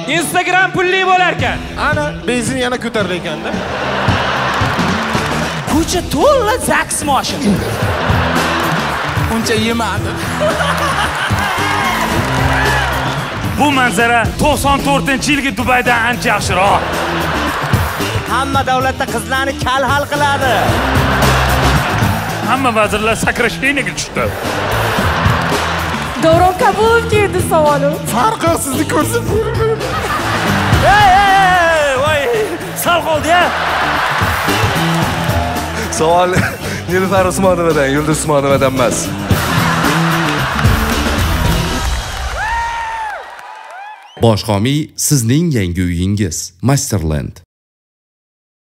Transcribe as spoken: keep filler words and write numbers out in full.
Instagram pulli bo'lar ekan. Ana, benzin yana ko'tarildi ekanda. Ko'cha to'la Zax mashina. Uncha yemadi. Bu manzara to'qson to'rtinchi yilgi Dubaydan ancha yaxshiroq. Hamma davlatda qizlarni kal hal qiladi. Hamma vazirlar sakrasheniga tushdi. Davron Kabulovga edi savolim. Farq yo'q, sizni ko'rsam. Ey, ey, voy, sal qoldi-ya. Savol Nilufar Usmonovadan, Yulduz Usmonovadan emas. Boshqomiy sizning yangi uyingiz Masterland.